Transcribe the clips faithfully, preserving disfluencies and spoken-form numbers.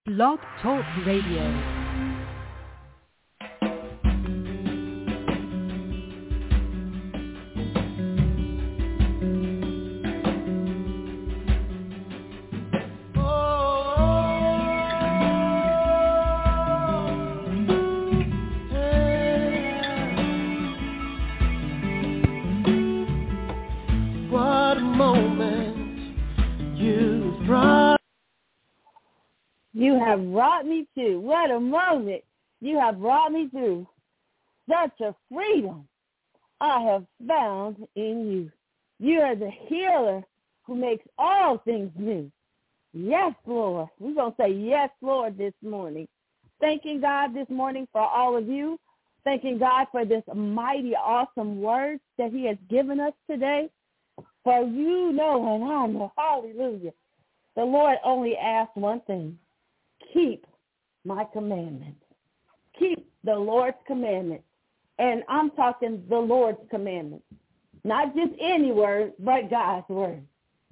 Blog Talk Radio. You have brought me to. What a moment you have brought me through. Such a freedom I have found in you. You are the healer who makes all things new. Yes, Lord. We're going to say yes, Lord, this morning. Thanking God this morning for all of you. Thanking God for this mighty, awesome word that he has given us today. For you know and I know, hallelujah, the Lord only asked one thing. Keep my commandments. Keep the Lord's commandments. And I'm talking the Lord's commandments. Not just any word, but God's word.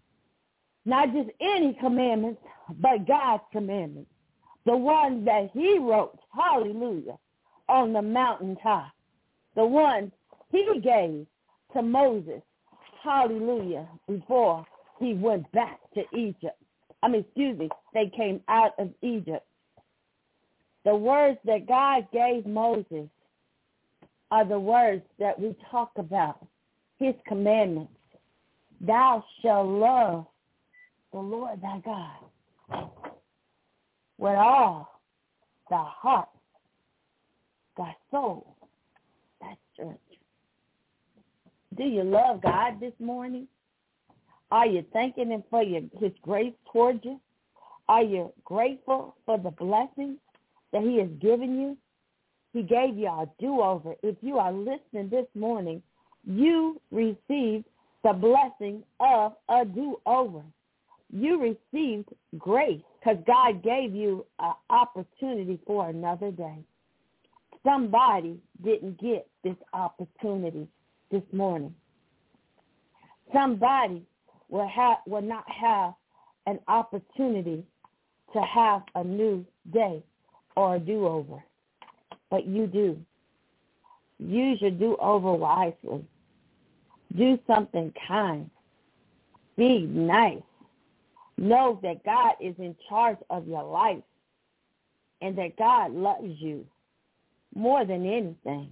Not just any commandments, but God's commandments. The one that he wrote, hallelujah, on the mountaintop. The one he gave to Moses, hallelujah, before he went back to Egypt. I mean, excuse me, they came out of Egypt. The words that God gave Moses are the words that we talk about, his commandments. Thou shalt love the Lord thy God with all thy heart, thy soul, thy strength. Do you love God this morning? Are you thanking him for your, his grace towards you? Are you grateful for the blessings that he has given you? He gave you a do-over. If you are listening this morning, you received the blessing of a do-over. You received grace because God gave you an opportunity for another day. Somebody didn't get this opportunity this morning. Somebody will have will not have an opportunity to have a new day or a do-over. But you do. Use your do-over wisely. Do something kind. Be nice. Know that God is in charge of your life and that God loves you more than anything.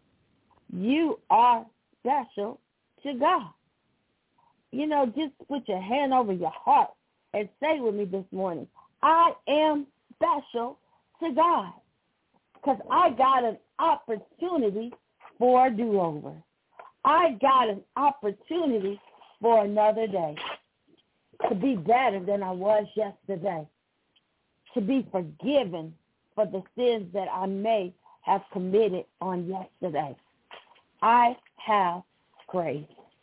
You are special to God. You know, just put your hand over your heart and say with me this morning, I am special to God because I got an opportunity for a do-over. I got an opportunity for another day to be better than I was yesterday, to be forgiven for the sins that I may have committed on yesterday. I have grace.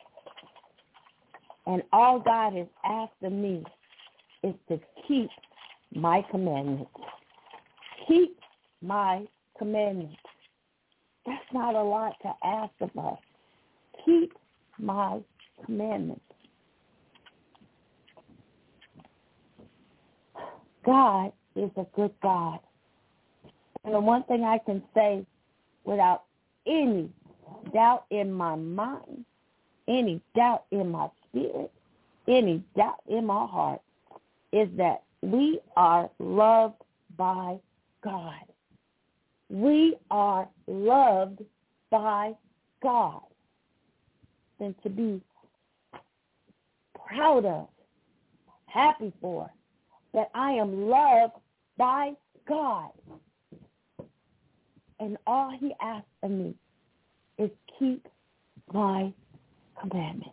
And all God has asked of me is to keep my commandments. Keep my commandments. That's not a lot to ask of us. Keep my commandments. God is a good God. And the one thing I can say without any doubt in my mind, any doubt in my spirit, any doubt in my heart, is that we are loved by God. We are loved by God. And to be proud of, happy for, that I am loved by God. And all he asks of me is keep my commandments.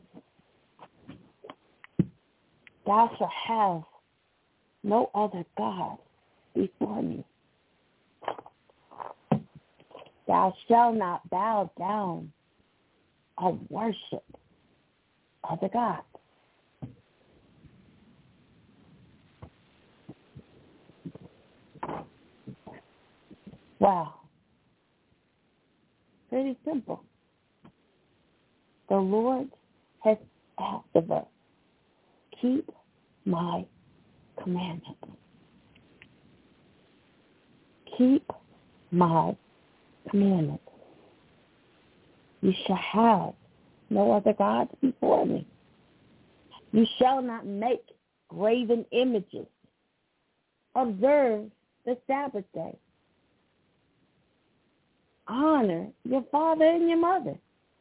Thou shalt have no other God before me. Thou shalt not bow down or worship other gods. Wow. Pretty simple. The Lord has asked of us, keep my commandments. keep my commandments. You shall have no other gods before me. You shall not make graven images. Observe the Sabbath day. Honor your father and your mother.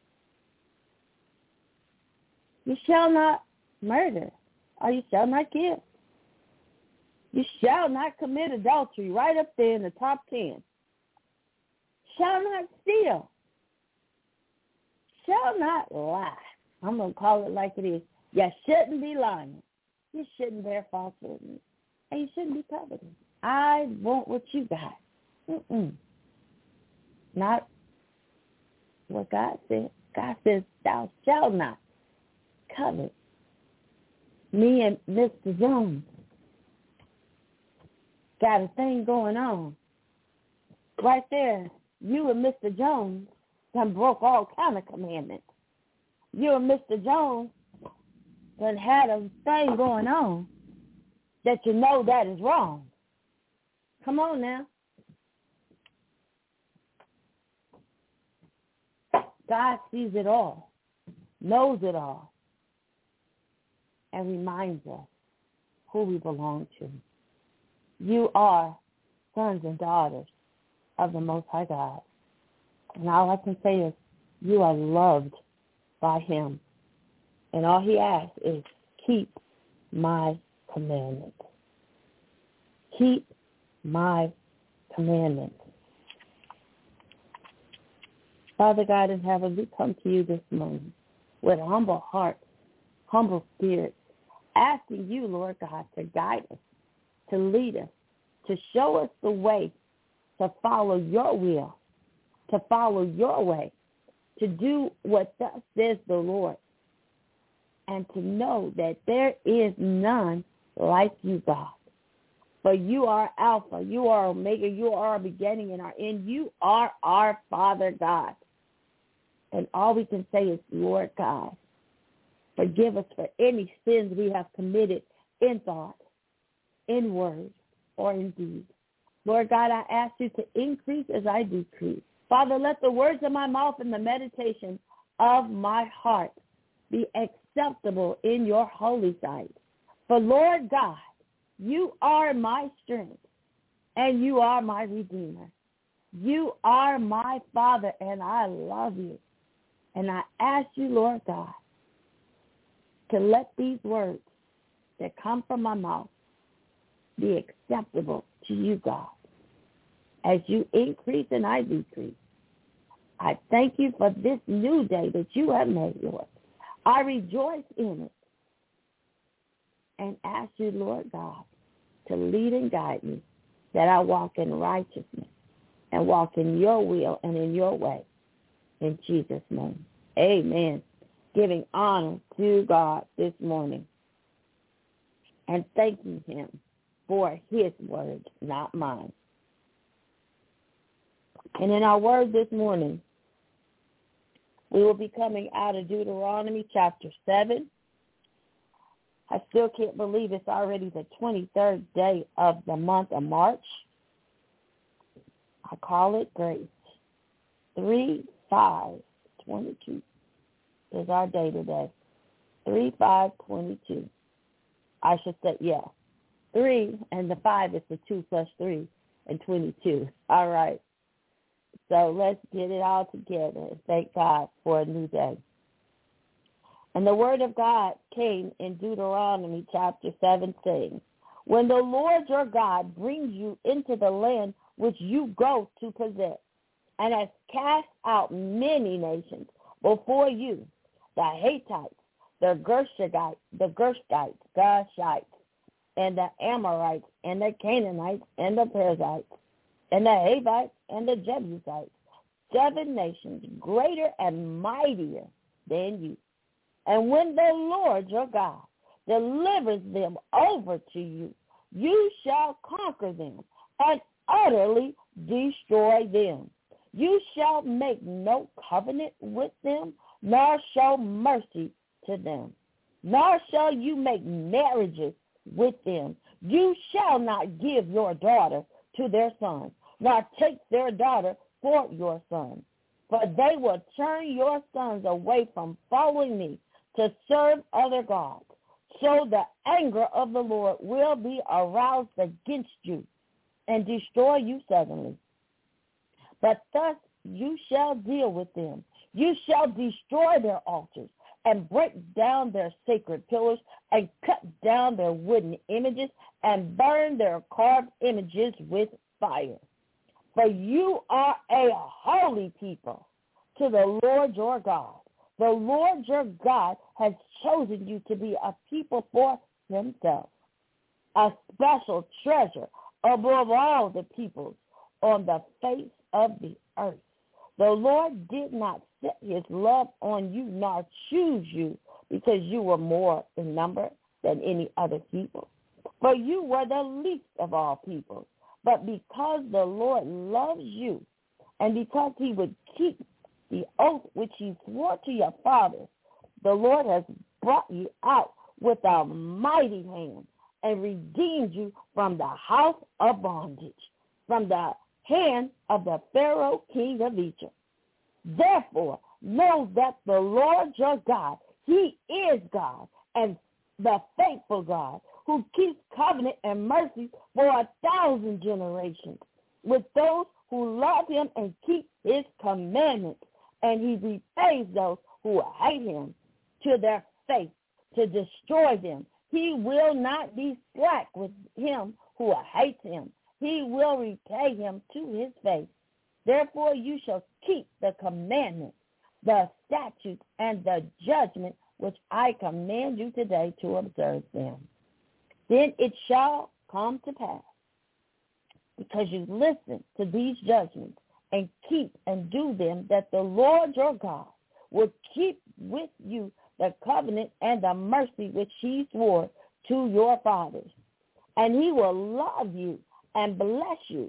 You shall not murder, or you shall not kill. You shall not commit adultery, right up there in the top ten. Shall not steal. Shall not lie. I'm going to call it like it is. You shouldn't be lying. You shouldn't bear false witness. And you shouldn't be coveting. I want what you got. Mm-mm. Not what God said. God says, thou shalt not covet. Me and Mister Jones got a thing going on. Right there, you and Mister Jones done broke all kind of commandments. You and Mister Jones done had a thing going on that you know that is wrong. Come on now. God sees it all, knows it all, and reminds us who we belong to. You are sons and daughters of the Most High God. And all I can say is you are loved by him. And all he asks is keep my commandments. Keep my commandments. Father God in heaven, we come to you this morning with a humble heart, humble spirit, asking you, Lord God, to guide us, to lead us, to show us the way to follow your will, to follow your way, to do what thus says the Lord, and to know that there is none like you, God. For you are Alpha, you are Omega, you are our beginning and our end. You are our Father God. And all we can say is, Lord God, forgive us for any sins we have committed in thought, in word, or in deed. Lord God, I ask you to increase as I decrease. Father, let the words of my mouth and the meditation of my heart be acceptable in your holy sight. For Lord God, you are my strength, and you are my Redeemer. You are my Father, and I love you. And I ask you, Lord God, to let these words that come from my mouth be acceptable to you, God. As you increase and I decrease, I thank you for this new day that you have made, Lord. I rejoice in it and ask you, Lord God, to lead and guide me, that I walk in righteousness and walk in your will and in your way. In Jesus' name, amen. Giving honor to God this morning and thanking him for his word, not mine. And in our word this morning, we will be coming out of Deuteronomy chapter seven. I still can't believe it's already the twenty-third day of the month of March. I call it grace. three five twenty-two is our day today. three five twenty-two. I should say, yeah. three and the five is the two plus three and twenty-two. All right. So let's get it all together and thank God for a new day. And the word of God came in Deuteronomy chapter seven saying, when the Lord your God brings you into the land which you go to possess, and has cast out many nations before you, the Hittites, the Gershites, the Gershites, Gershites, and the Amorites, and the Canaanites, and the Perizzites, and the Hivites, and the Jebusites, seven nations greater and mightier than you. And when the Lord your God delivers them over to you, you shall conquer them and utterly destroy them. You shall make no covenant with them, nor show mercy to them, nor shall you make marriages with them. You shall not give your daughter to their sons, nor take their daughter for your son. For they will turn your sons away from following me to serve other gods. So the anger of the Lord will be aroused against you and destroy you suddenly. But thus you shall deal with them. You shall destroy their altars and break down their sacred pillars and cut down their wooden images and burn their carved images with fire. For you are a holy people to the Lord your God. The Lord your God has chosen you to be a people for himself, a special treasure above all the peoples on the face of the earth. The Lord did not set his love on you nor choose you because you were more in number than any other people. For you were the least of all people. But because the Lord loves you and because he would keep the oath which he swore to your fathers, the Lord has brought you out with a mighty hand and redeemed you from the house of bondage, from the hand of the Pharaoh king of Egypt. Therefore, know that the Lord your God, he is God, and the faithful God, who keeps covenant and mercy for a thousand generations with those who love him and keep his commandments, and he repays those who hate him to their face to destroy them. He will not be slack with him who hates him. He will repay him to his face. Therefore you shall keep the commandments, the statutes, and the judgment which I command you today to observe them. Then it shall come to pass, because you listen to these judgments and keep and do them, that the Lord your God will keep with you the covenant and the mercy which he swore to your fathers. And he will love you and bless you,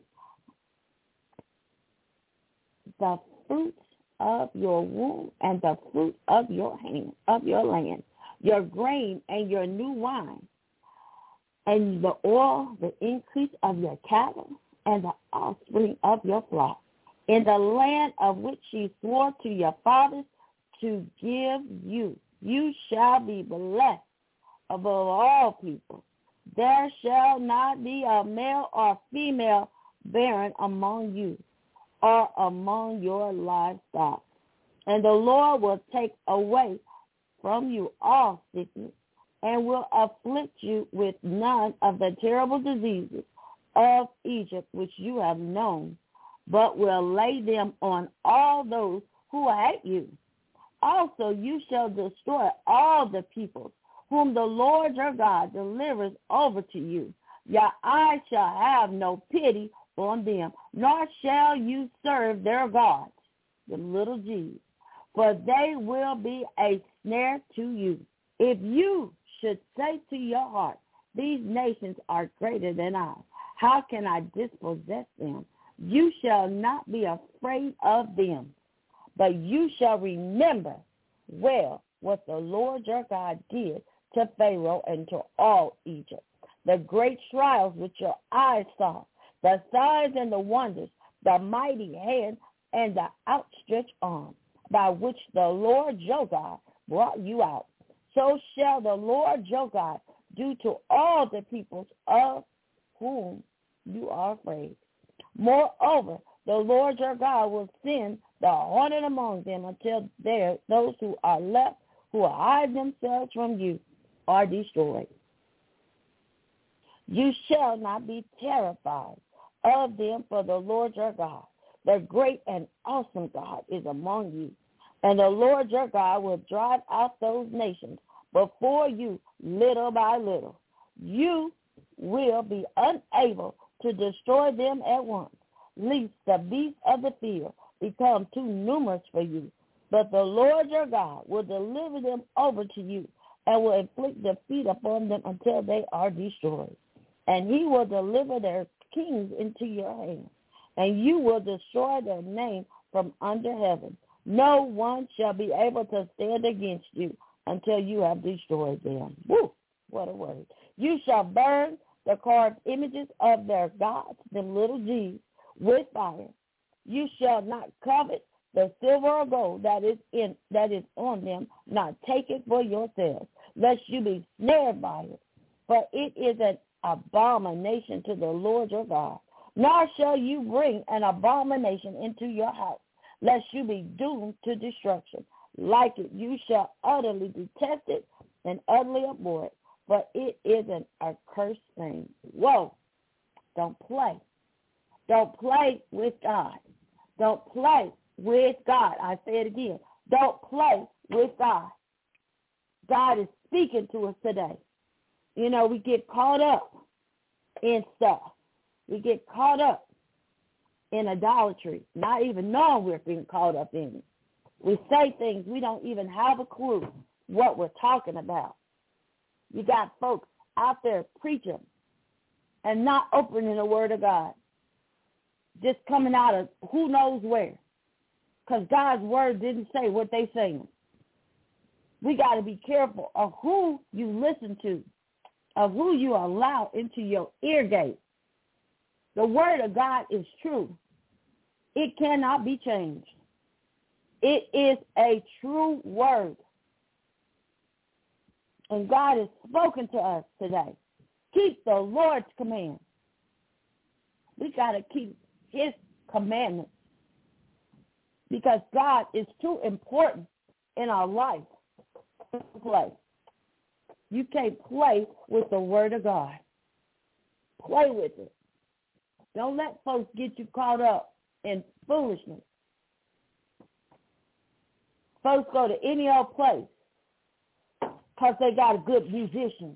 the fruits of your womb and the fruit of your hand, of your land, your grain and your new wine, and the oil, the increase of your cattle, and the offspring of your flock, in the land of which he swore to your fathers to give you. You shall be blessed above all people. There shall not be a male or female barren among you or among your livestock. And the Lord will take away from you all sickness and will afflict you with none of the terrible diseases of Egypt which you have known, but will lay them on all those who hate you. Also you shall destroy all the peoples whom the Lord your God delivers over to you. Your eyes shall have no pity on them, nor shall you serve their gods, the little g's, for they will be a snare to you. If you should say to your heart, these nations are greater than I, how can I dispossess them? You shall not be afraid of them, but you shall remember well what the Lord your God did to Pharaoh and to all Egypt, the great trials which your eyes saw, the signs and the wonders, the mighty hand and the outstretched arm, by which the Lord your God brought you out. So shall the Lord your God do to all the peoples of whom you are afraid. Moreover, the Lord your God will send the hornet among them until there those who are left, who hide themselves from you, are destroyed. You shall not be terrified of them, for the Lord your God, the great and awesome God, is among you. And the Lord your God will drive out those nations before you little by little. You will be unable to destroy them at once, lest the beasts of the field become too numerous for you. But the Lord your God will deliver them over to you and will inflict defeat upon them until they are destroyed. And he will deliver their kings into your hand, and you will destroy their name from under heaven. No one shall be able to stand against you until you have destroyed them. Woo! What a word. You shall burn the carved images of their gods, them little g's, with fire. You shall not covet the silver or gold that is in that is on them, not take it for yourselves, lest you be snared by it. For it is an abomination to the Lord your God. Nor shall you bring an abomination into your house, lest you be doomed to destruction. Like it, you shall utterly detest it and utterly abhor it, for it is an accursed thing. Whoa! Don't play. Don't play with God. Don't play with God. I say it again. Don't play with God. God is speaking to us today. You know, we get caught up in stuff. We get caught up in idolatry, not even knowing we're being caught up in it. We say things we don't even have a clue what we're talking about. You got folks out there preaching and not opening the Word of God, just coming out of who knows where, because God's Word didn't say what they saying. We got to be careful of who you listen to, of who you allow into your ear gate. The Word of God is true. It cannot be changed. It is a true word. And God has spoken to us today. Keep the Lord's command. We got to keep his commandments because God is too important in our life to play. You can't play with the Word of God. Play with it. Don't let folks get you caught up in foolishness. Folks go to any old place because they got a good musician.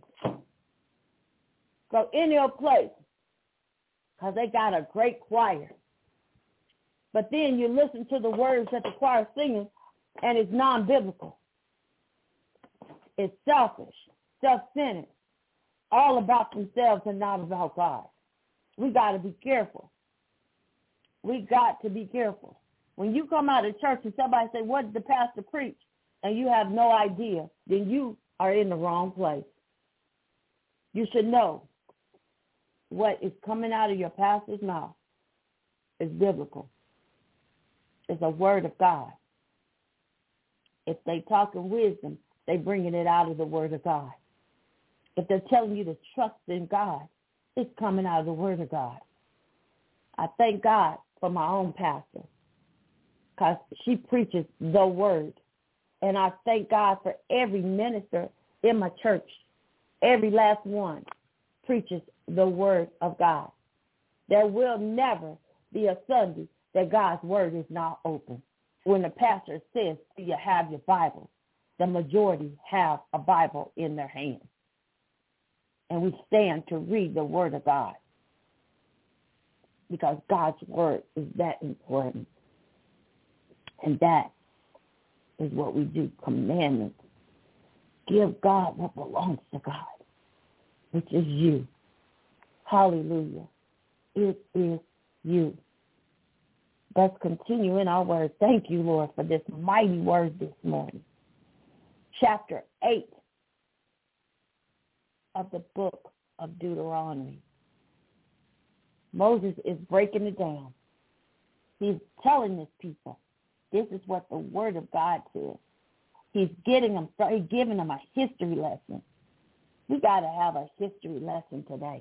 Go any old place because they got a great choir. But then you listen to the words that the choir is singing, and it's non-biblical. It's selfish, self-centered, all about themselves and not about God. We got to be careful. We got to be careful. When you come out of church and somebody say, what did the pastor preach? And you have no idea, then you are in the wrong place. You should know what is coming out of your pastor's mouth is biblical. It's a word of God. If they talk in wisdom, they bringing it out of the word of God. If they're telling you to trust in God, it's coming out of the word of God. I thank God for my own pastor because she preaches the word. And I thank God for every minister in my church. Every last one preaches the word of God. There will never be a Sunday that God's word is not open. When the pastor says, do you have your Bible? The majority have a Bible in their hand. And we stand to read the word of God because God's word is that important. And that is what we do, commandments. Give God what belongs to God, which is you. Hallelujah. It is you. Let's continue in our word. Thank you, Lord, for this mighty word this morning. Chapter eight of the book of Deuteronomy. Moses is breaking it down. He's telling his people, this is what the word of God says. He's getting them, he's giving them a history lesson. We got to have a history lesson today.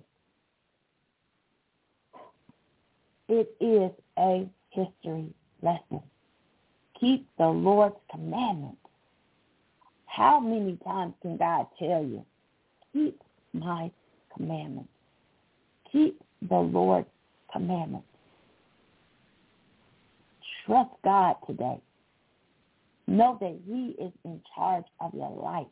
It is a history lesson. Keep the Lord's commandments. How many times can God tell you, keep my commandments? Keep the Lord's commandments. Trust God today. Know that he is in charge of your life.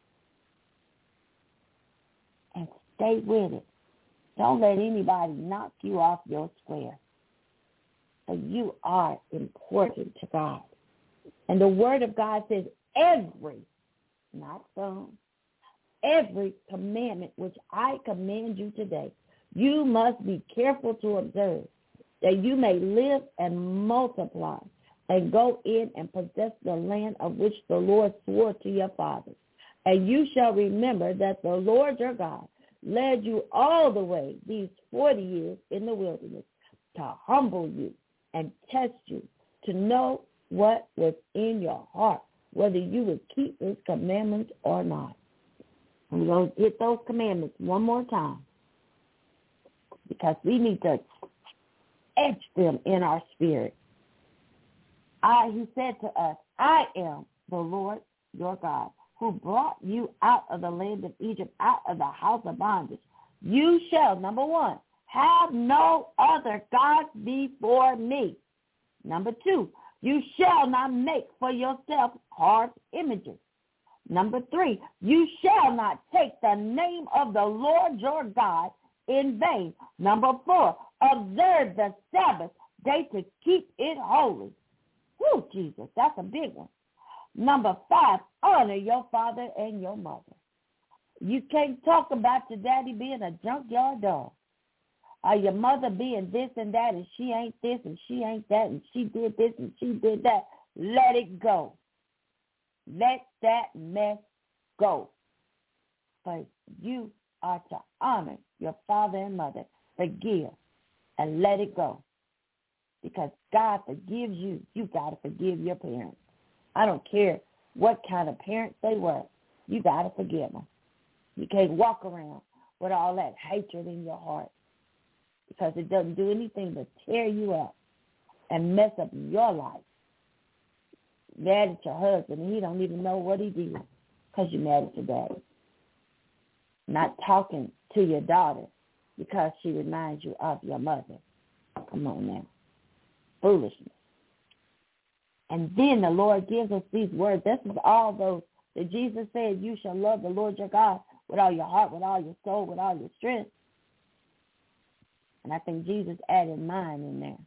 And stay with it. Don't let anybody knock you off your square. But you are important to God. And the word of God says every, not some, every commandment which I command you today, you must be careful to observe, that you may live and multiply and go in and possess the land of which the Lord swore to your fathers. And you shall remember that the Lord your God led you all the way these forty years in the wilderness to humble you and test you, to know what was in your heart, whether you would keep his commandments or not. And we're going to hit those commandments one more time, because we need to etch them in our spirit. I, he said to us, I am the Lord your God, who brought you out of the land of Egypt, out of the house of bondage. You shall, number one, have no other gods before me. Number two, you shall not make for yourself carved images. Number three, you shall not take the name of the Lord your God in vain. Number four, observe the Sabbath day to keep it holy. Whew, Jesus, that's a big one. Number five, honor your father and your mother. You can't talk about your daddy being a junkyard dog, or your mother being this and that, and she ain't this and she ain't that, and she did this and she did that. Let it go. Let that mess go. But you are to honor your father and mother, forgive, and let it go. Because God forgives you. You got to forgive your parents. I don't care what kind of parents they were. You got to forgive them. You can't walk around with all that hatred in your heart, because it doesn't do anything but tear you up and mess up your life. Mad at your husband, and he don't even know what he did because you're mad at your daddy. Not talking to your daughter because she reminds you of your mother. Come on now. Foolishness. And then the Lord gives us these words. This is all those that Jesus said, you shall love the Lord your God with all your heart, with all your soul, with all your strength. And I think Jesus added mine in there.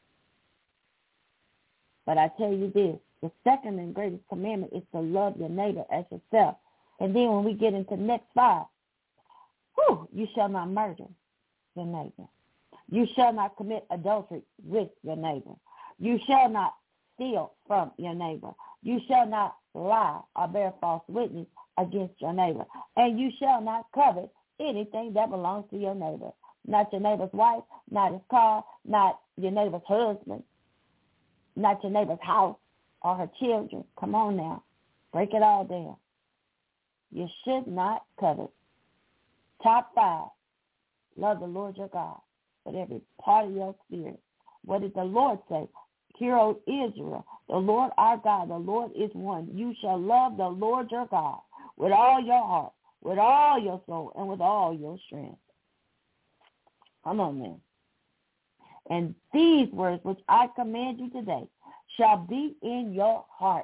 But I tell you this, the second and greatest commandment is to love your neighbor as yourself. And then when we get into the next five, whew, you shall not murder your neighbor. You shall not commit adultery with your neighbor. You shall not steal from your neighbor. You shall not lie or bear false witness against your neighbor. And you shall not covet anything that belongs to your neighbor. Not your neighbor's wife, not his car, not your neighbor's husband, not your neighbor's house or her children. Come on now. Break it all down. You should not covet. Top five, love the Lord your God with every part of your spirit. What did the Lord say? Hear, O Israel, the Lord our God, the Lord is one. You shall love the Lord your God with all your heart, with all your soul, and with all your strength. Come on, man. And these words which I command you today shall be in your heart.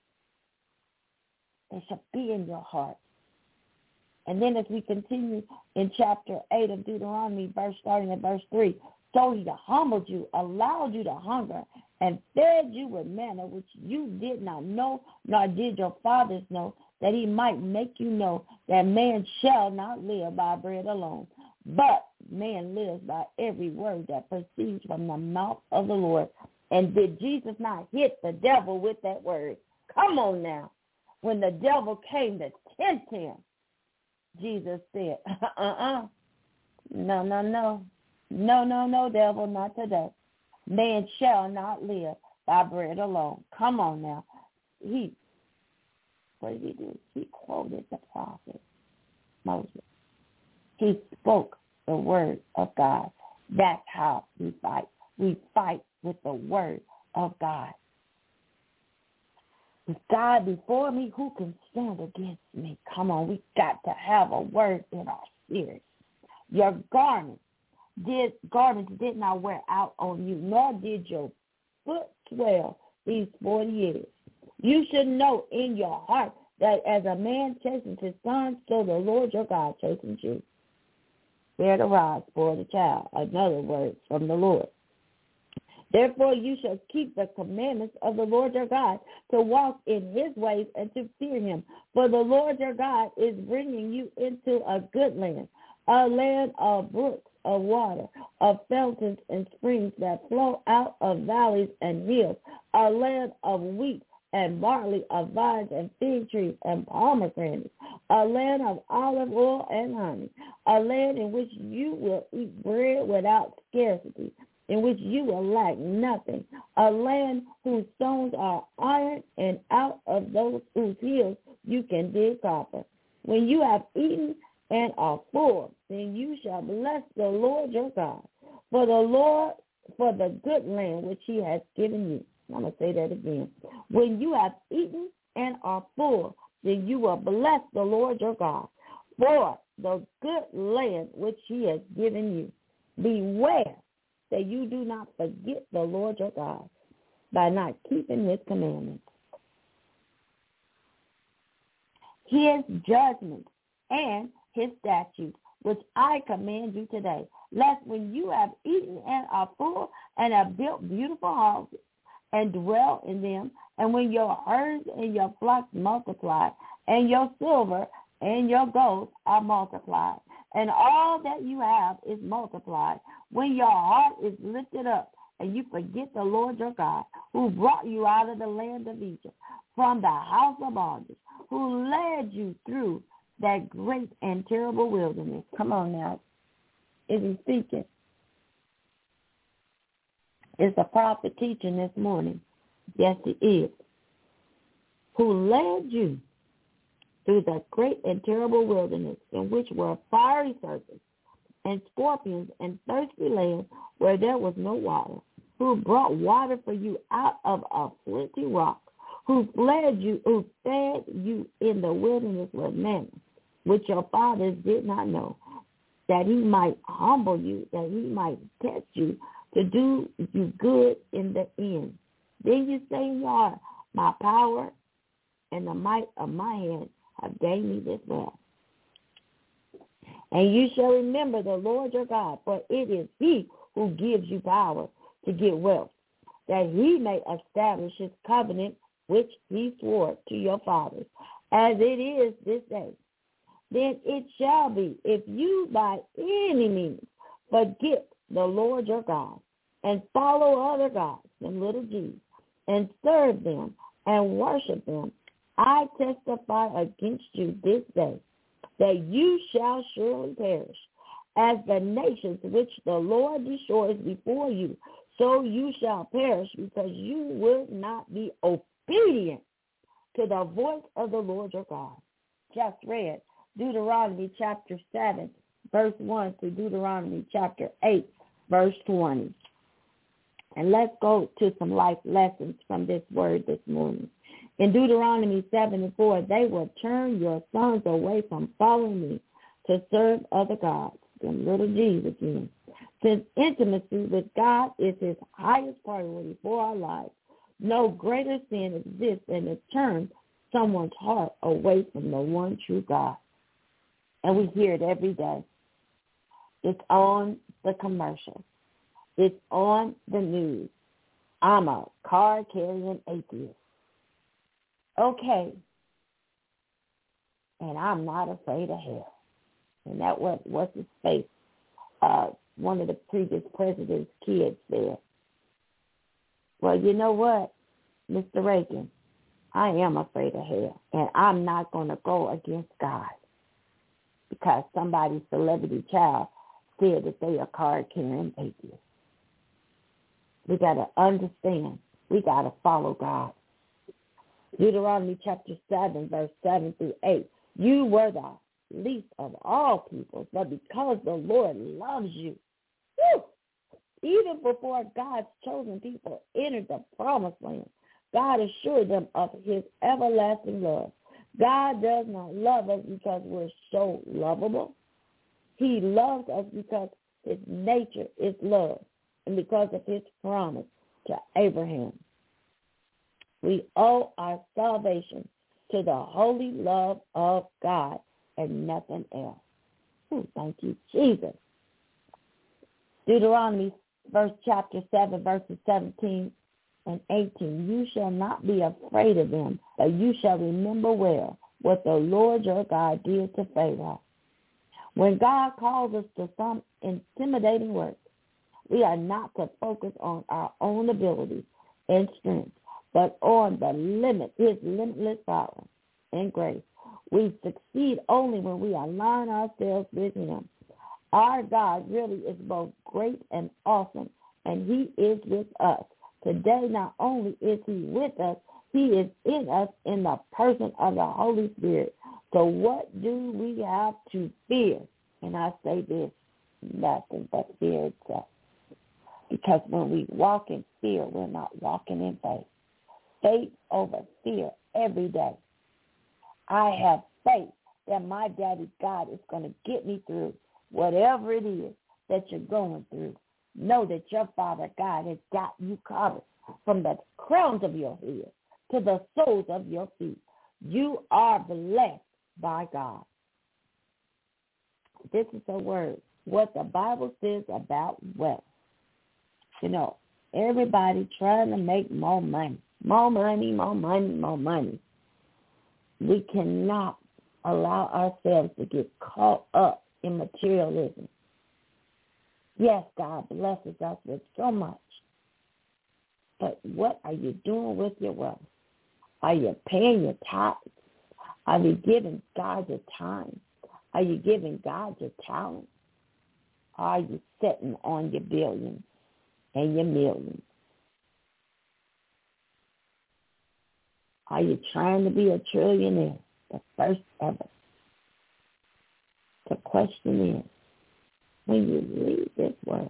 They shall be in your heart. And then as we continue in chapter eight of Deuteronomy, verse starting at verse three, so he humbled you, allowed you to hunger, and fed you with manna which you did not know, nor did your fathers know, that he might make you know that man shall not live by bread alone, but man lives by every word that proceeds from the mouth of the Lord. And did Jesus not hit the devil with that word? Come on now. When the devil came to tempt him, Jesus said, uh-uh, no, no, no. No, no, no, devil, not today. Man shall not live by bread alone. Come on now. He, what did he do? He quoted the prophet Moses. He spoke the word of God. That's how we fight. We fight with the word of God. With God before me, who can stand against me? Come on, we got to have a word in our spirit. Your garment did garments did not wear out on you, nor did your foot swell these forty years. You should know in your heart that as a man chastens his son, so the Lord your God chastens you. Bear the rod, spoil the child. Another word from the Lord. Therefore you shall keep the commandments of the Lord your God, to walk in his ways and to fear him. For the Lord your God is bringing you into a good land, a land of brooks of water, of fountains and springs that flow out of valleys and hills, a land of wheat and barley, of vines and fig trees and pomegranates, a land of olive oil and honey, a land in which you will eat bread without scarcity, in which you will lack nothing, a land whose stones are iron, and out of those whose hills you can dig copper. When you have eaten and are full, then you shall bless the Lord your God for the Lord for the good land which he has given you. I'm going to say that again. When you have eaten and are full, then you will bless the Lord your God for the good land which he has given you. Beware that you do not forget the Lord your God by not keeping his commandments, his judgments, and his statutes, which I command you today, lest when you have eaten and are full and have built beautiful houses and dwell in them, and when your herds and your flocks multiply, and your silver and your gold are multiplied, and all that you have is multiplied, when your heart is lifted up, and you forget the Lord your God, who brought you out of the land of Egypt, from the house of bondage, who led you through that great and terrible wilderness. Come on now. Is he speaking? Is the prophet teaching this morning? Yes, he is. Who led you through that great and terrible wilderness, in which were fiery serpents and scorpions and thirsty land where there was no water, who brought water for you out of a flinty rock, who fled you, who fed you in the wilderness with manna, which your fathers did not know, that he might humble you, that he might test you, to do you good in the end. Then you say in your heart, my power and the might of my hand have gained me this wealth. And you shall remember the Lord your God, for it is he who gives you power to get wealth, that he may establish his covenant which he swore to your fathers, as it is this day. Then it shall be, if you by any means forget the Lord your God, and follow other gods and little g's, and serve them and worship them, I testify against you this day that you shall surely perish. As the nations which the Lord destroys before you, so you shall perish, because you will not be obedient to the voice of the Lord your God. Just read Deuteronomy chapter seven, verse one to Deuteronomy chapter eight, verse twenty. And let's go to some life lessons from this word this morning. In Deuteronomy seven and four, they will turn your sons away from following me to serve other gods, them little g's again. Since intimacy with God is his highest priority for our lives, no greater sin exists than to turn someone's heart away from the one true God. And we hear it every day. It's on the commercials. It's on the news. I'm a card-carrying atheist. Okay. And I'm not afraid of hell. And that was, what's his face? Uh, one of the previous president's kids said. Well, you know what, Mister Reagan? I am afraid of hell. And I'm not going to go against God because somebody's celebrity child said that they are card-carrying atheists. We got to understand. We got to follow God. Deuteronomy chapter seven, verse seven through eight. You were the least of all peoples, but because the Lord loves you, whew, even before God's chosen people entered the promised land, God assured them of his everlasting love. God does not love us because we're so lovable. He loves us because his nature is love, and because of his promise to Abraham. We owe our salvation to the holy love of God and nothing else. Ooh, thank you, Jesus. Deuteronomy verse chapter seven, verses seventeen and eighteen. You shall not be afraid of them, but you shall remember well what the Lord your God did to Pharaoh. When God calls us to some intimidating work, we are not to focus on our own abilities and strength, but on the limit, his limitless power and grace. We succeed only when we align ourselves with him. Our God really is both great and awesome, and he is with us. Today, not only is he with us, he is in us in the person of the Holy Spirit. So what do we have to fear? And I say this, nothing but fear itself. Because when we walk in fear, we're not walking in faith. Faith over fear every day. I have faith that my daddy God is going to get me through whatever it is that you're going through. Know that your Father God has got you covered from the crowns of your head to the soles of your feet. You are blessed by God. This is a word, what the Bible says about wealth. You know, everybody trying to make more money, more money, more money, more money. We cannot allow ourselves to get caught up in materialism. Yes, God blesses us with so much. But what are you doing with your wealth? Are you paying your tithes? Are you giving God your time? Are you giving God your talent? Are you sitting on your billions and your millions? Are you trying to be a trillionaire, the first ever? The question is, when you leave this world,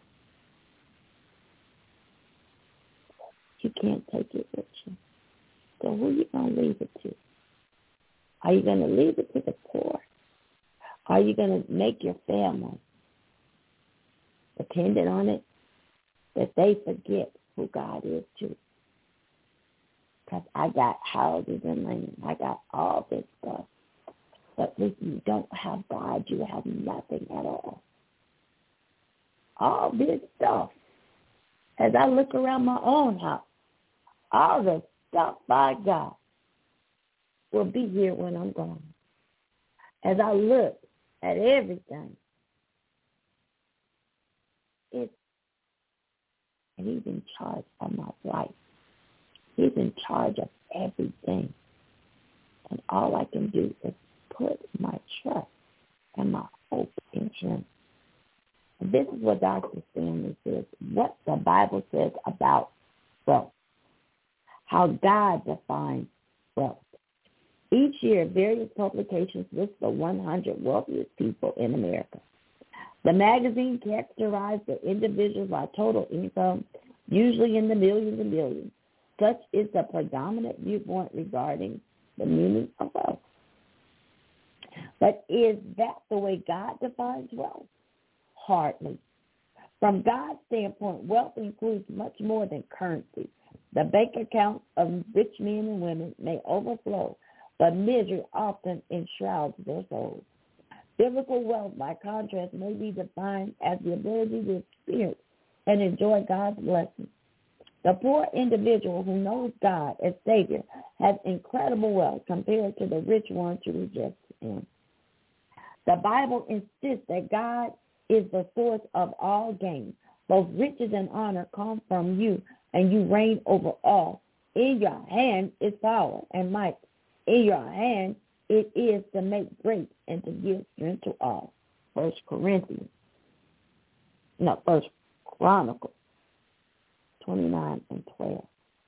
you can't take it with you. So who are you going to leave it to? Are you going to leave it to the poor? Are you going to make your family dependent on it, that they forget who God is too? Because I got houses and land. I got all this stuff. But if you don't have God, you have nothing at all. All this stuff, as I look around my own house, all the stuff by God will be here when I'm gone. As I look at everything, it's, and he's in charge of my life. He's in charge of everything. And all I can do is put my trust and my hope in him. And this is what Doctor Stanley says, what the Bible says about wealth, how God defines wealth. Each year, various publications list the one hundred wealthiest people in America. The magazine characterizes the individuals by total income, usually in the millions and billions. Such is the predominant viewpoint regarding the meaning of wealth. But is that the way God defines wealth? Hardly. From God's standpoint, wealth includes much more than currency. The bank accounts of rich men and women may overflow, but misery often enshrouds their souls. Biblical wealth, by contrast, may be defined as the ability to experience and enjoy God's blessings. The poor individual who knows God as Savior has incredible wealth compared to the rich ones who reject him. The Bible insists that God is the source of all gain. Both riches and honor come from you, and you reign over all. In your hand is power and might. In your hand it is to make great and to give strength to all. First Corinthians, no, First Chronicles twenty-nine and twelve.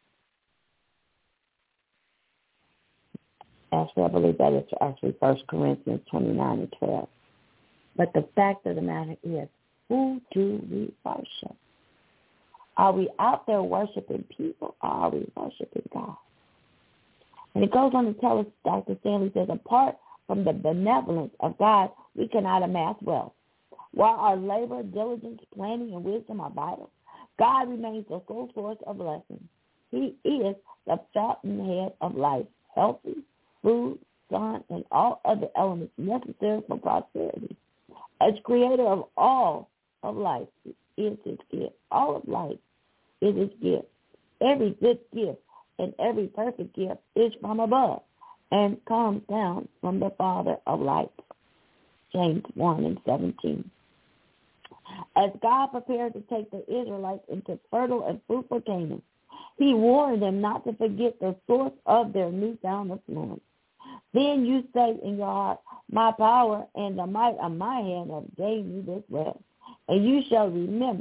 Actually, I believe that is actually First Corinthians twenty-nine and twelve. But the fact of the matter is, who do we worship? Are we out there worshiping people, or are we worshiping God? And it goes on to tell us, Doctor Stanley says, apart from the benevolence of God, we cannot amass wealth. While our labor, diligence, planning, and wisdom are vital, God remains the sole source of blessings. He is the fountainhead of life, healthy, food, sun, and all other elements necessary for prosperity. As creator of all of life is his gift. All of life is his gift. Every good gift and every perfect gift is from above and comes down from the Father of lights. James one and seventeen. As God prepared to take the Israelites into fertile and fruitful Canaan, he warned them not to forget the source of their newfound affluence. Then you say in your heart, my power and the might of my hand have gained you this wealth. And you shall remember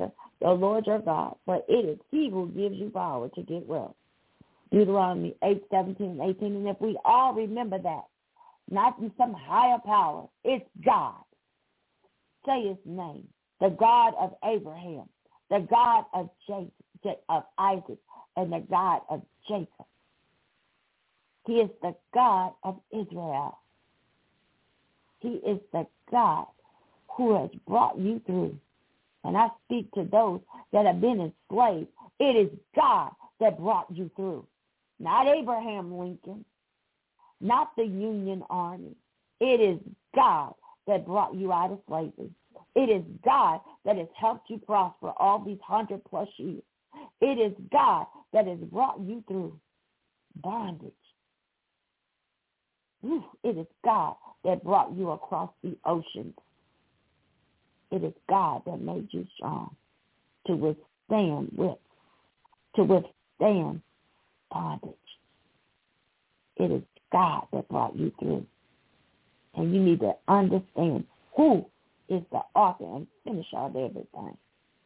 the Lord your God, for it is he who gives you power to get wealth. Deuteronomy eight, seventeen, eighteen. And if we all remember that, not in some higher power, it's God. Say his name, the God of Abraham, the God of Jacob, of Isaac, and the God of Jacob. He is the God of Israel. He is the God who has brought you through. And I speak to those that have been enslaved. It is God that brought you through. Not Abraham Lincoln, not the Union Army. It is God that brought you out of slavery. It is God that has helped you prosper all these hundred plus years. It is God that has brought you through bondage. Ooh, it is God that brought you across the oceans. It is God that made you strong to withstand with, to withstand bondage. It is God that brought you through. And you need to understand who is the author and finisher of everything.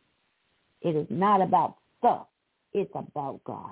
It is not about stuff. It's about God.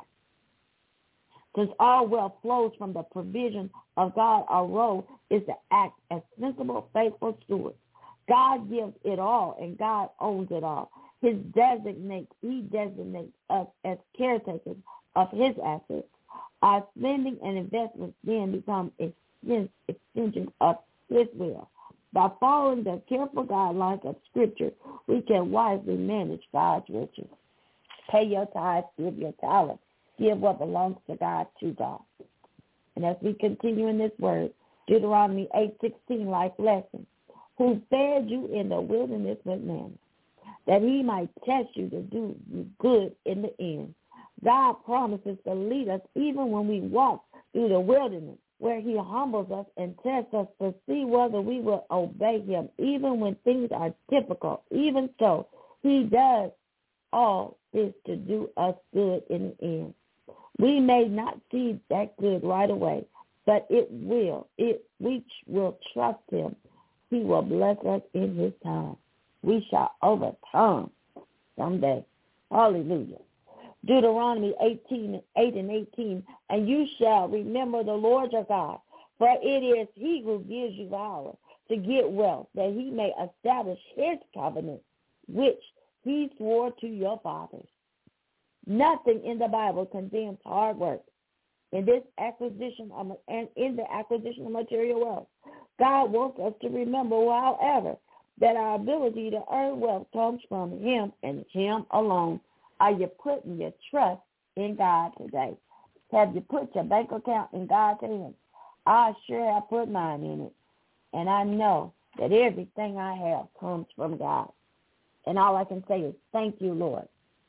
Since all wealth flows from the provision of God, our role is to act as sensible, faithful stewards. God gives it all, and God owns it all. His designates, he designates us as caretakers of his assets. Our spending and investments then become extensions of his will. By following the careful guidelines of Scripture, we can wisely manage God's riches. Pay your tithes, give your talent, give what belongs to God to God. And as we continue in this word, Deuteronomy eight sixteen, life lesson, who fed you in the wilderness with manna, that he might test you to do you good in the end. God promises to lead us even when we walk through the wilderness, where he humbles us and tests us to see whether we will obey him, even when things are difficult. Even so, he does all this to do us good in the end. We may not see that good right away, but it will. If we will trust him, he will bless us in his time. We shall overcome someday. Hallelujah. Deuteronomy eighteen, eight and eighteen, and you shall remember the Lord your God, for it is he who gives you power to get wealth, that he may establish his covenant, which he swore to your fathers. Nothing in the Bible condemns hard work. In this acquisition of, and in the acquisition of material wealth, God wants us to remember, however, that our ability to earn wealth comes from him and him alone. Are you putting your trust in God today? Have you put your bank account in God's hands? I sure have put mine in it. And I know that everything I have comes from God. And all I can say is thank you, Lord,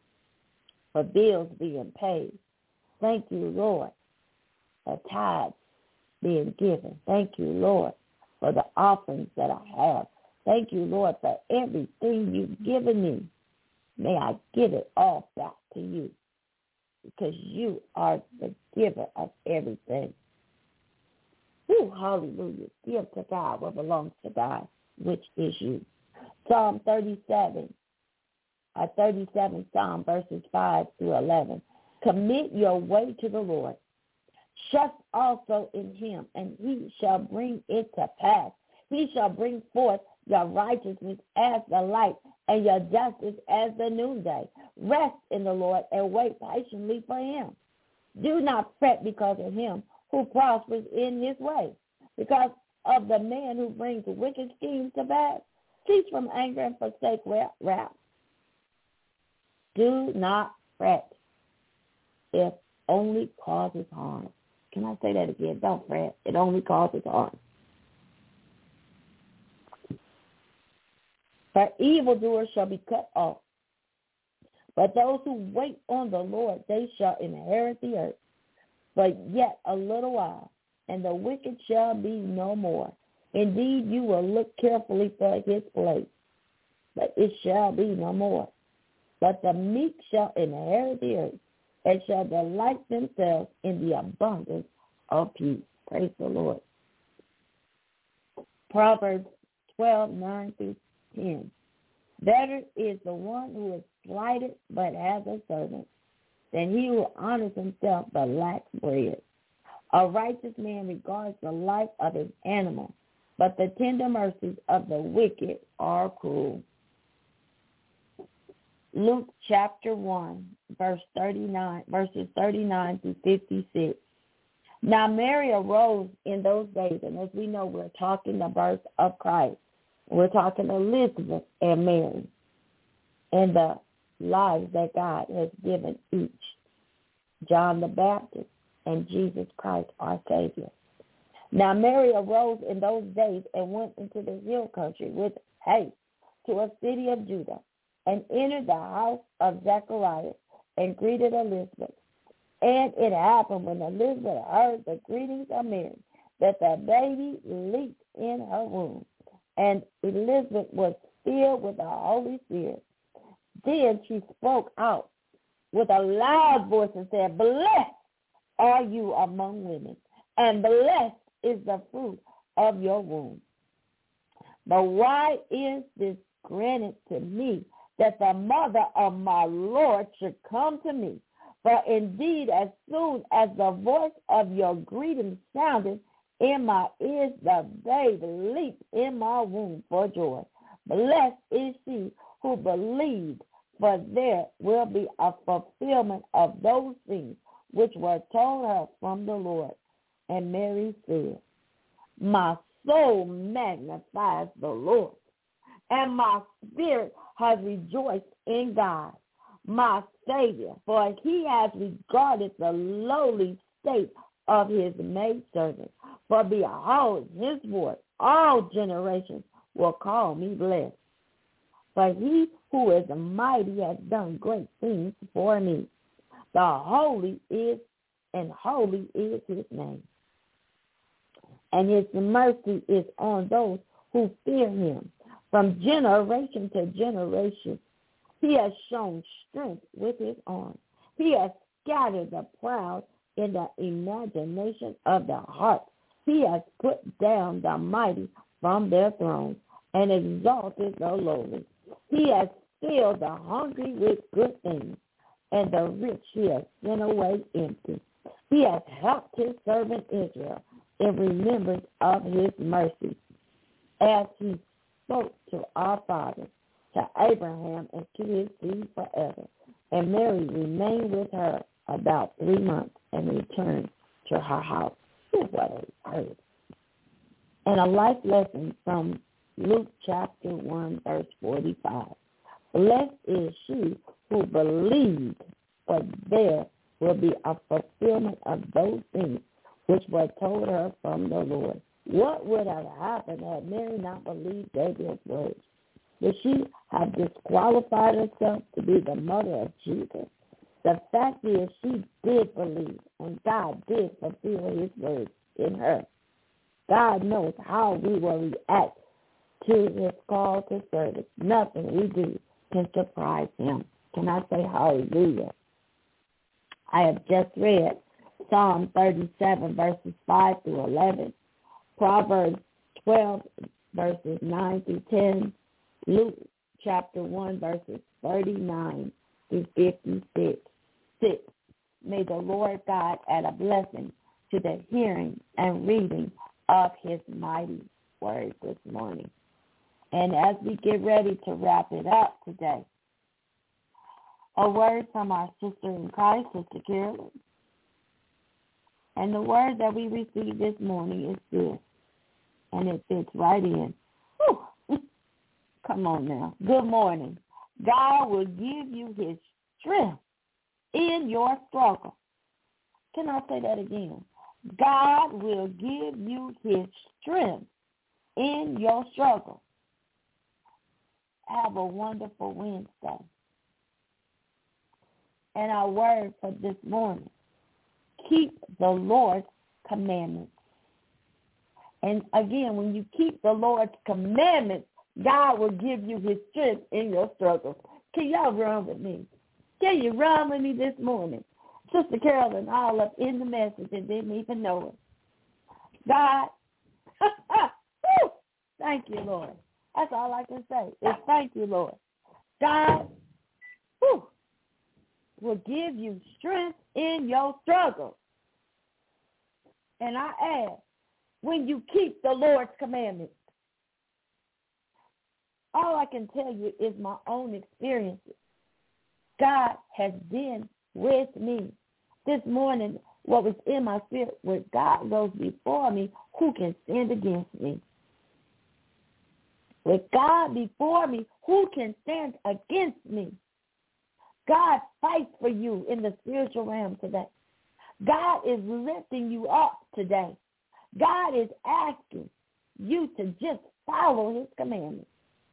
for bills being paid. Thank you, Lord, for tithes being given. Thank you, Lord, for the offerings that I have. Thank you, Lord, for everything you've given me. May I give it all back to you, because you are the giver of everything. Whew, hallelujah. Give to God what belongs to God, which is you. Psalm thirty-seven, a thirty-seven Psalm, verses five through eleven. Commit your way to the Lord. Trust also in him, and he shall bring it to pass. He shall bring forth your righteousness as the light, and your justice as the noonday. Rest in the Lord and wait patiently for him. Do not fret because of him who prospers in his way, because of the man who brings wicked schemes to pass. Cease from anger and forsake wrath. Do not fret. It only causes harm. Can I say that again? Don't fret. It only causes harm. For evildoers shall be cut off, but those who wait on the Lord, they shall inherit the earth. But yet a little while, and the wicked shall be no more. Indeed, you will look carefully for his place, but it shall be no more. But the meek shall inherit the earth, and shall delight themselves in the abundance of peace. Praise the Lord. Proverbs twelve, nine through ten. Better is the one who is slighted, but has a servant, then he who honors himself but lacks bread. A righteous man regards the life of his animal, but the tender mercies of the wicked are cruel. Luke chapter one, verse thirty-nine, verses thirty-nine through fifty-six. Now Mary arose in those days, and as we know, we're talking the birth of Christ. We're talking Elizabeth and Mary and the lives that God has given each. John the Baptist and Jesus Christ, our Savior. Now Mary arose in those days and went into the hill country with haste to a city of Judah, and entered the house of Zechariah and greeted Elizabeth. And it happened when Elizabeth heard the greetings of Mary that the baby leaped in her womb, and Elizabeth was filled with the Holy Spirit. Then she spoke out with a loud voice and said, "Blessed are you among women, and blessed is the fruit of your womb. But why is this granted to me, that the mother of my Lord should come to me? For indeed, as soon as the voice of your greeting sounded in my ears, the babe leaped in my womb for joy. Blessed is she who believed, for there will be a fulfillment of those things which were told her from the Lord." And Mary said, "My soul magnifies the Lord, and my spirit has rejoiced in God, my Savior, for he has regarded the lowly state of his maidservant. For behold, his voice, all generations will call me blessed. For he who is mighty has done great things for me. The holy is, and holy is his name. And his mercy is on those who fear him. From generation to generation, he has shown strength with his arm. He has scattered the proud in the imagination of the heart. He has put down the mighty from their thrones and exalted the lowly. He has filled the hungry with good things, and the rich he has sent away empty. He has helped his servant Israel in remembrance of his mercy, as he spoke to our fathers, to Abraham, and to his seed forever." And Mary remained with her about three months and returned to her house. Here's what I heard. And a life lesson from Luke chapter one, verse forty-five. "Blessed is she who believed, for there will be a fulfillment of those things which were told her from the Lord." What would have happened had Mary not believed Gabriel's words? Would she have disqualified herself to be the mother of Jesus? The fact is, she did believe, and God did fulfill his words in her. God knows how we will react to his call to service. Nothing we do can surprise him. Can I say hallelujah? I have just read Psalm thirty-seven, verses five through eleven, Proverbs twelve, verses nine through ten, Luke chapter one, verses thirty-nine through fifty-six. Six. May the Lord God add a blessing to the hearing and reading of his mighty word this morning. And as we get ready to wrap it up today, a word from our sister in Christ, Sister Carolyn. And the word that we received this morning is this, and it fits right in. Whew. Come on now. Good morning. God will give you his strength in your struggle. Can I say that again? God will give you his strength in your struggle. Have a wonderful Wednesday. And our word for this morning, keep the Lord's commandments. And again, when you keep the Lord's commandments, God will give you his strength in your struggles. Can y'all run with me? Can you run with me this morning? Sister Carolyn all up in the message and didn't even know it. God, thank you, Lord. That's all I can say is thank you, Lord. God, whew, will give you strength in your struggle. And I add, when you keep the Lord's commandments. All I can tell you is my own experiences. God has been with me. This morning, what was in my spirit was God goes before me, who can stand against me? With God before me, who can stand against me? God fights for you in the spiritual realm today. God is lifting you up today. God is asking you to just follow his commandments.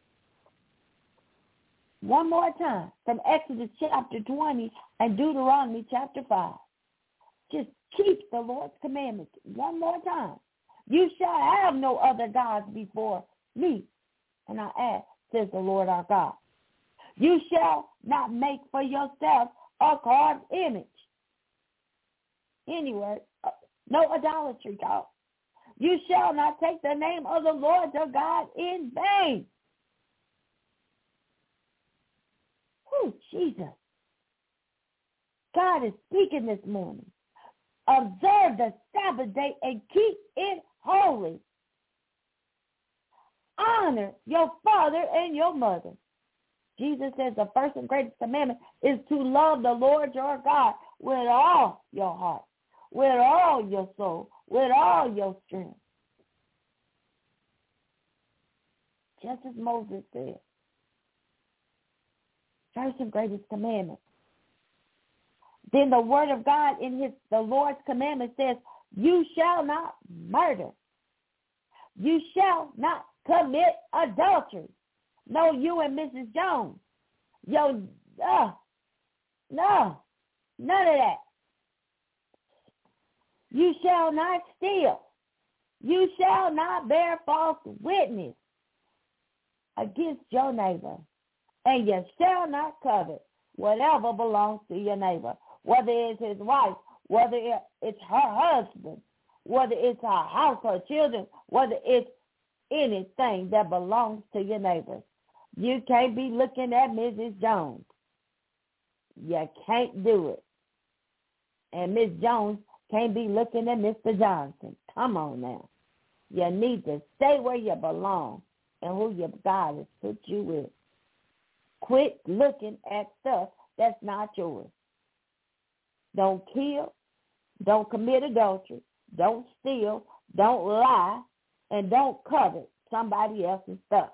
One more time, from Exodus chapter twenty and Deuteronomy chapter five. Just keep the Lord's commandments. One more time. You shall have no other gods before me. And I ask, says the Lord our God. You shall not make for yourself a carved image. Anyway, no idolatry, God. You shall not take the name of the Lord your God in vain. Oh, Jesus. God is speaking this morning. Observe the Sabbath day and keep it holy. Honor your father and your mother. Jesus says the first and greatest commandment is to love the Lord your God with all your heart, with all your soul, with all your strength. Just as Moses said. First and greatest commandment. Then the word of God in his the Lord's commandment says, you shall not murder. You shall not commit adultery. No, you and Missus Jones. Yo, uh, no, none of that. You shall not steal. You shall not bear false witness against your neighbor. And you shall not covet whatever belongs to your neighbor, whether it's his wife, whether it's her husband, whether it's her house, her children, whether it's anything that belongs to your neighbor. You can't be looking at Missus Jones. You can't do it. And Miss Jones can't be looking at Mister Johnson. Come on now. You need to stay where you belong and who your God has put you with. Quit looking at stuff that's not yours. Don't kill. Don't commit adultery. Don't steal. Don't lie. And don't covet somebody else's stuff.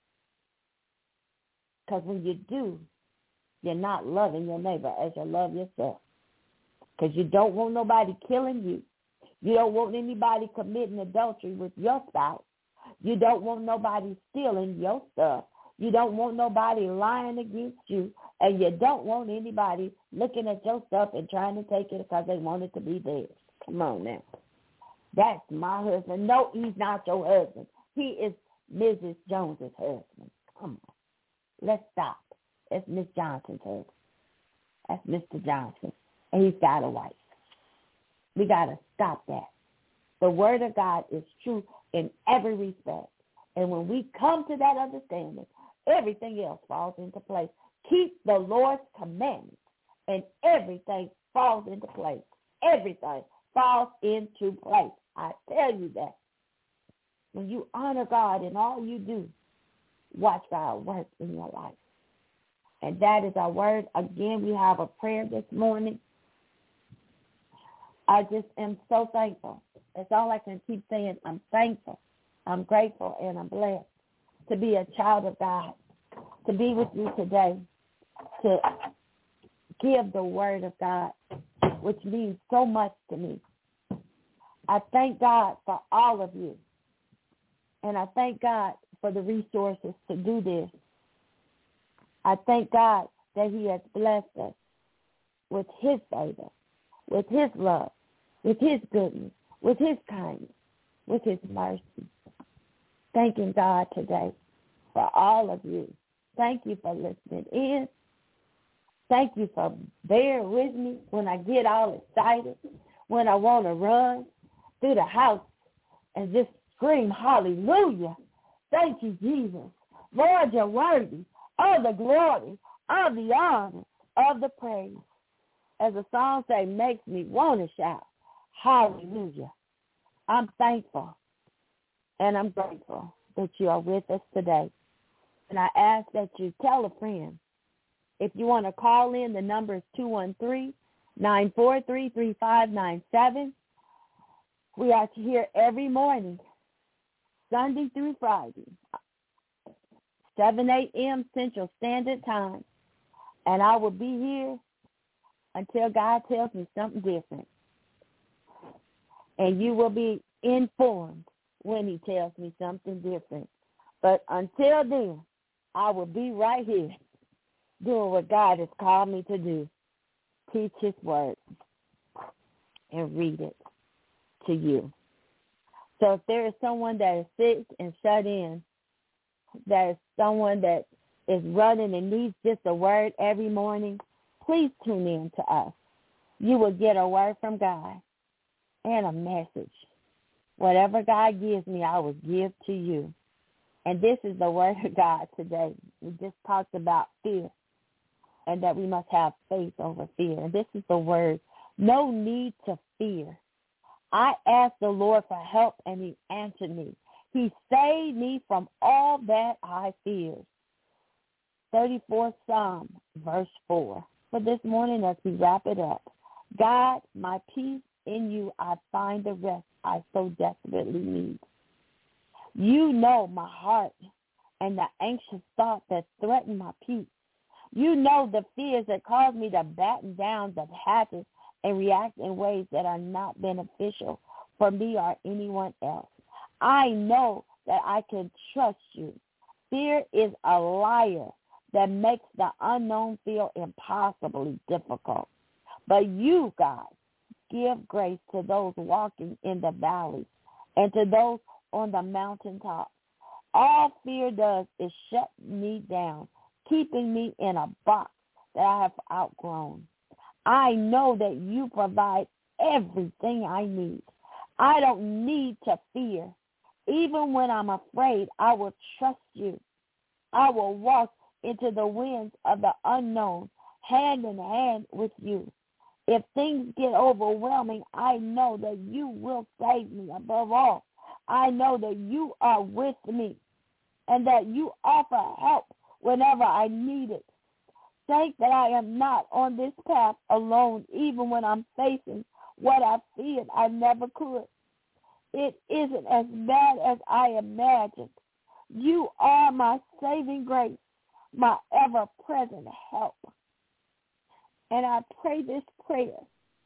Because when you do, you're not loving your neighbor as you love yourself. Because you don't want nobody killing you. You don't want anybody committing adultery with your spouse. You don't want nobody stealing your stuff. You don't want nobody lying against you. And you don't want anybody looking at your stuff and trying to take it because they want it to be theirs. Come on now. That's my husband. No, he's not your husband. He is Missus Jones's husband. Come on. Let's stop. That's Miss Johnson's husband. That's Mister Johnson. And he's got a wife. We got to stop that. The word of God is true in every respect. And when we come to that understanding, everything else falls into place. Keep the Lord's commandments, and everything falls into place. Everything falls into place. I tell you that. When you honor God in all you do, watch God work in your life. And that is our word. Again, we have a prayer this morning. I just am so thankful. That's all I can keep saying. I'm thankful. I'm grateful, and I'm blessed to be a child of God, to be with you today, to give the word of God, which means so much to me. I thank God for all of you, and I thank God for the resources to do this. I thank God that he has blessed us with his favor, with his love, with his goodness, with his kindness, with his mercy. Thanking God today for all of you. Thank you for listening in. Thank you for bearing with me when I get all excited, when I want to run through the house and just scream hallelujah. Thank you, Jesus. Lord, you're worthy of the glory, of the honor, of the praise. As the song say, makes me want to shout, hallelujah. I'm thankful and I'm grateful that you are with us today. And I ask that you tell a friend. If you want to call in, the number is two one three, nine four three, three five nine seven. We are here every morning, Sunday through Friday, seven a.m. Central Standard Time. And I will be here until God tells me something different. And you will be informed when he tells me something different. But until then, I will be right here doing what God has called me to do. Teach his word and read it to you. So if there is someone that is sick and shut in, that is someone that is running and needs just a word every morning, please tune in to us. You will get a word from God and a message. Whatever God gives me, I will give to you. And this is the word of God today. We just talked about fear and that we must have faith over fear. And this is the word, no need to fear. I asked the Lord for help, and he answered me. He saved me from all that I feared. thirty-fourth Psalm, verse four. For this morning, as we wrap it up, God, my peace in you, I find the rest I so desperately need. You know my heart and the anxious thoughts that threaten my peace. You know the fears that cause me to batten down the hatches and react in ways that are not beneficial for me or anyone else. I know that I can trust you. Fear is a liar that makes the unknown feel impossibly difficult. But you, God, give grace to those walking in the valleys and to those on the mountaintop. All fear does is shut me down, keeping me in a box that I have outgrown. I know that you provide everything I need. I don't need to fear. Even when I'm afraid, I will trust you. I will walk into the winds of the unknown, hand in hand with you. If things get overwhelming, I know that you will save me. Above all, I know that you are with me and that you offer help whenever I need it. Think that I am not on this path alone, even when I'm facing what I feared I never could. It isn't as bad as I imagined. You are my saving grace, my ever-present help. And I pray this prayer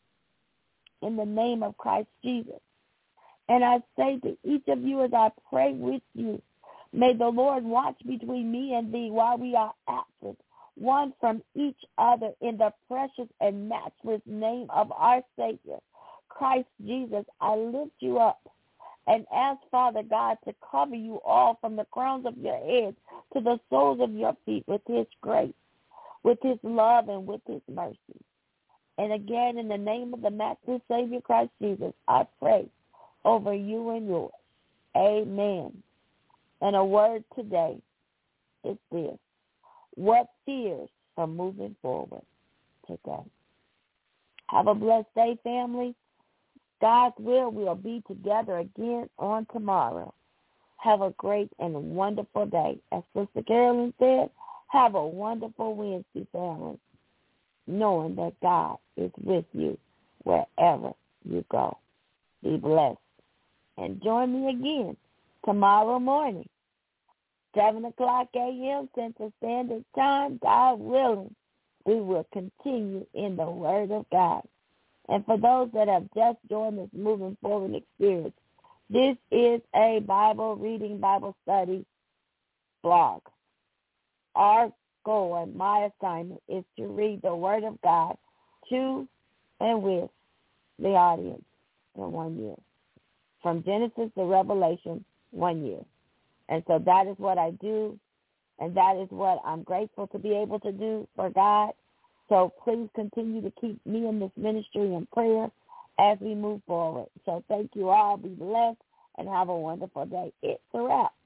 in the name of Christ Jesus. And I say to each of you as I pray with you, may the Lord watch between me and thee while we are absent, one from each other, in the precious and matchless name of our Savior, Christ Jesus. I lift you up and ask, Father God, to cover you all from the crowns of your heads to the soles of your feet with his grace, with his love, and with his mercy. And again, in the name of the matchless Savior, Christ Jesus, I pray over you and yours. Amen. And a word today is this: what fears are moving forward today? Have a blessed day, family. God's will, we'll be together again on tomorrow. Have a great and wonderful day. As Sister Carolyn said, have a wonderful Wednesday, family, knowing that God is with you wherever you go. Be blessed. And join me again tomorrow morning, seven o'clock a.m. Central Standard Time, God willing. We will continue in the Word of God. And for those that have just joined this Moving Forward experience, this is a Bible reading, Bible study blog. Our goal and my assignment is to read the Word of God to and with the audience in one year. From Genesis to Revelation, one year. And so that is what I do, and that is what I'm grateful to be able to do for God. So please continue to keep me in this ministry in prayer as we move forward. So thank you all. Be blessed and have a wonderful day. It's a wrap.